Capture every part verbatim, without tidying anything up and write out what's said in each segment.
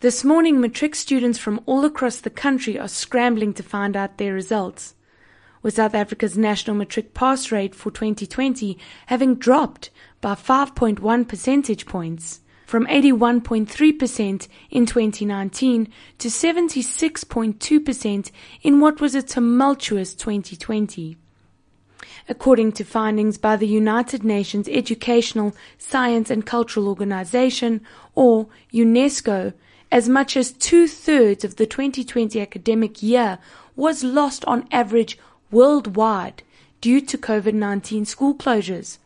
This morning, matric students from all across the country are scrambling to find out their results, with South Africa's national matric pass rate for twenty twenty having dropped by five point one percentage points, from eighty-one point three percent in twenty nineteen to seventy-six point two percent in what was a tumultuous twenty twenty. According to findings by the United Nations Educational, Science and Cultural Organization, or UNESCO, as much as two-thirds of the twenty twenty academic year was lost on average worldwide due to COVID nineteen school closures.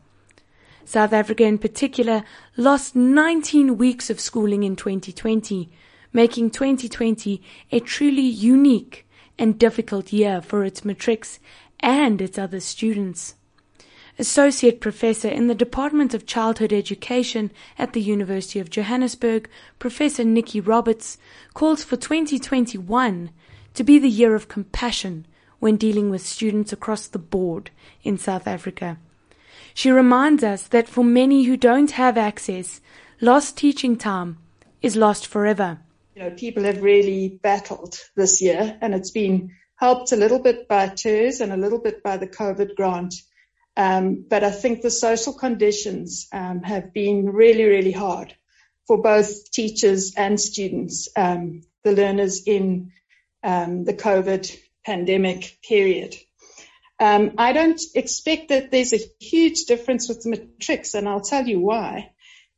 South Africa in particular lost nineteen weeks of schooling in twenty twenty, making twenty twenty a truly unique and difficult year for its matrics and its other students. Associate Professor in the Department of Childhood Education at the University of Johannesburg, Professor Nikki Roberts, calls for twenty twenty-one to be the year of compassion when dealing with students across the board in South Africa. She reminds us that for many who don't have access, lost teaching time is lost forever. You know, people have really battled this year, and it's been helped a little bit by T E R S and a little bit by the COVID grant. Um, but I think the social conditions um, have been really, really hard for both teachers and students, um, the learners in um, the COVID pandemic period. Um, I don't expect that there's a huge difference with the matrics, and I'll tell you why.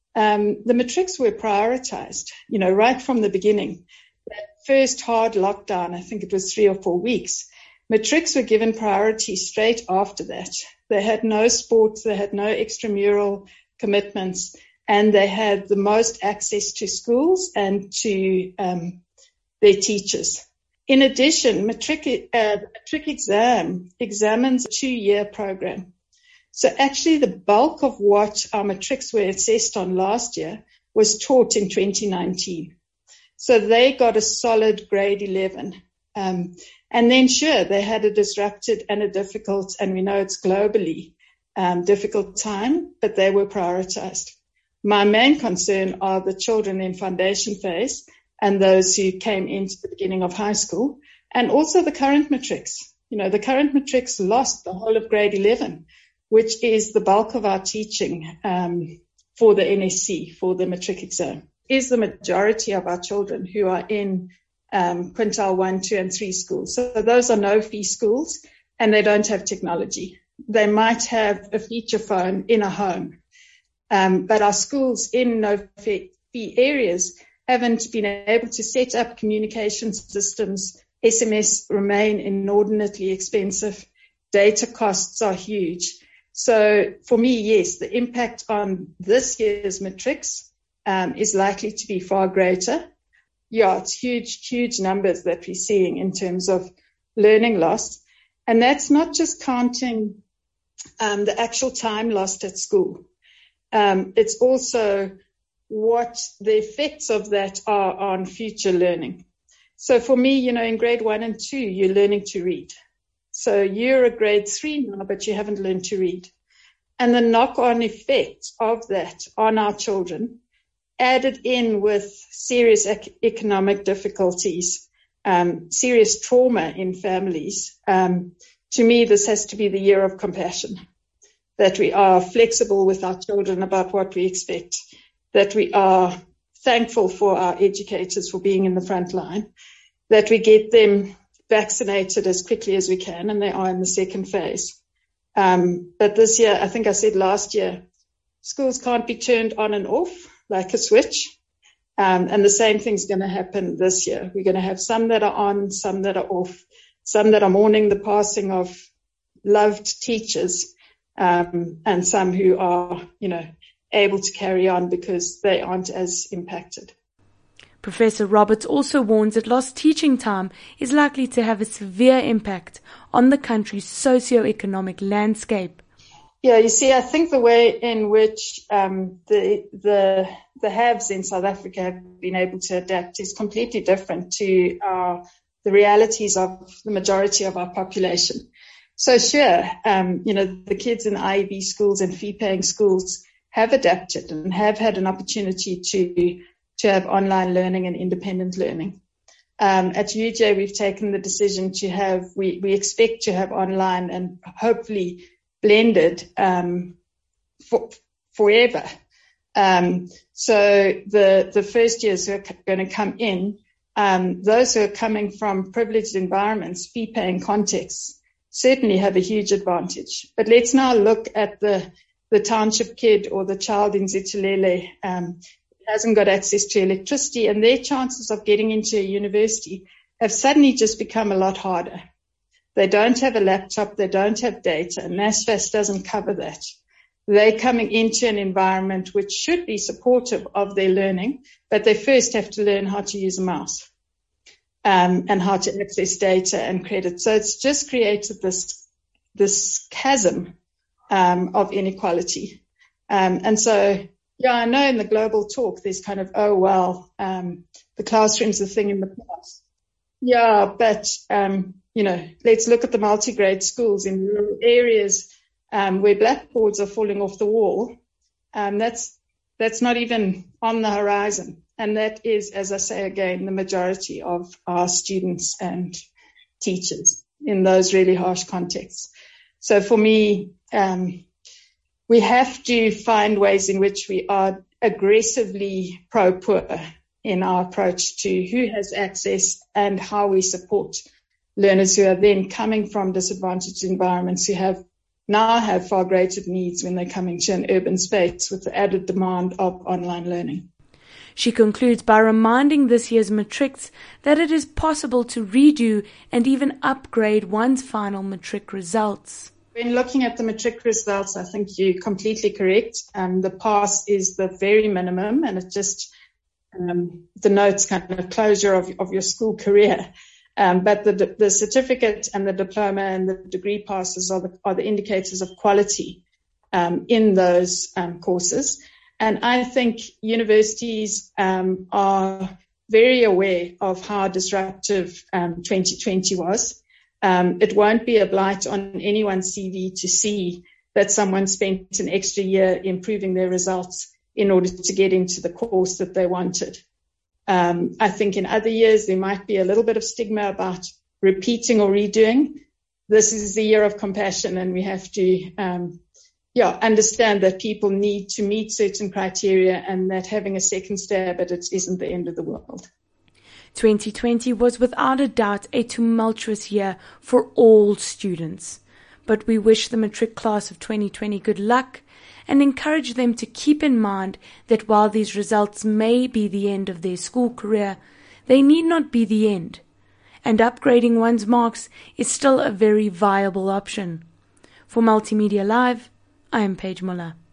Um, the matrics were prioritized, you know, right from the beginning. That first hard lockdown, I think it was three or four weeks, matrics were given priority straight after that. They had no sports, they had no extramural commitments, and they had the most access to schools and to um, their teachers. In addition, matric, uh, matric exam examines a two-year program. So actually the bulk of what our matrics were assessed on last year was taught in twenty nineteen. So they got a solid grade eleven. Um, and then sure, they had a disrupted and a difficult, and we know it's globally um, difficult time, but they were prioritized. My main concern are the children in foundation phase and those who came into the beginning of high school, and also the current matrics. You know, the current matrics lost the whole of grade eleven, which is the bulk of our teaching um, for the N S C, for the matric exam. Is the majority of our children who are in um, quintile one, two, and three schools. So those are no-fee schools, and they don't have technology. They might have a feature phone in a home, um, but our schools in no-fee areas haven't been able to set up communication systems. S M S remain inordinately expensive. Data costs are huge. So for me, yes, the impact on this year's matrics um, is likely to be far greater. Yeah, it's huge, huge numbers that we're seeing in terms of learning loss. And that's not just counting um, the actual time lost at school. Um, it's also what the effects of that are on future learning. So for me, you know, in grade one and two, you're learning to read. So you're a grade three now, but you haven't learned to read. And the knock-on effect of that on our children, added in with serious ec- economic difficulties, um, serious trauma in families, um, to me, this has to be the year of compassion, that we are flexible with our children about what we expect, that we are thankful for our educators for being in the front line, that we get them vaccinated as quickly as we can, and they are in the second phase. Um, but this year, I think I said last year, schools can't be turned on and off like a switch. Um, and the same thing's going to happen this year. We're going to have some that are on, some that are off, some that are mourning the passing of loved teachers, um, and some who are, you know, able to carry on because they aren't as impacted. Professor Roberts also warns that lost teaching time is likely to have a severe impact on the country's socio-economic landscape. Yeah, you see, I think the way in which um, the the the haves in South Africa have been able to adapt is completely different to uh, the realities of the majority of our population. So sure, um, you know, the kids in I E B schools and fee-paying schools have adapted and have had an opportunity to to have online learning and independent learning. Um, at U J, we've taken the decision to have, we, we expect to have online and hopefully blended um, for, forever. Um, so the, the first years who are going to come in, um, those who are coming from privileged environments, fee-paying contexts, certainly have a huge advantage. But let's now look at the, the township kid or the child in Zitulele, um, hasn't got access to electricity, and their chances of getting into a university have suddenly just become a lot harder. They don't have a laptop, they don't have data, and NSFAS doesn't cover that. They're coming into an environment which should be supportive of their learning, but they first have to learn how to use a mouse um, and how to access data and credit. So it's just created this, this chasm um, of inequality. Um, and so Yeah, I know in the global talk, there's kind of, oh, well, um, the classroom's a thing in the past. Yeah, but, um, you know, let's look at the multi-grade schools in rural areas um, where blackboards are falling off the wall. Um, that's, that's not even on the horizon. And that is, as I say again, the majority of our students and teachers in those really harsh contexts. So for me, um, we have to find ways in which we are aggressively pro-poor in our approach to who has access and how we support learners who are then coming from disadvantaged environments who have now have far greater needs when they come into an urban space with the added demand of online learning. She concludes by reminding this year's matrics that it is possible to redo and even upgrade one's final matric results. When looking at the matric results, I think you're completely correct. Um, the pass is the very minimum, and it just um, denotes kind of closure of, of your school career. Um, but the, the certificate and the diploma and the degree passes are the, are the indicators of quality um, in those um, courses. And I think universities um, are very aware of how disruptive um, twenty twenty was. Um, it won't be a blight on anyone's C V to see that someone spent an extra year improving their results in order to get into the course that they wanted. Um, I think in other years there might be a little bit of stigma about repeating or redoing. This is the year of compassion, and we have to um, yeah, understand that people need to meet certain criteria and that having a second stab at it isn't the end of the world. twenty twenty was without a doubt a tumultuous year for all students, but we wish the matric class of twenty twenty good luck and encourage them to keep in mind that while these results may be the end of their school career, they need not be the end, and upgrading one's marks is still a very viable option. For Multimedia Live, I am Paige Muller.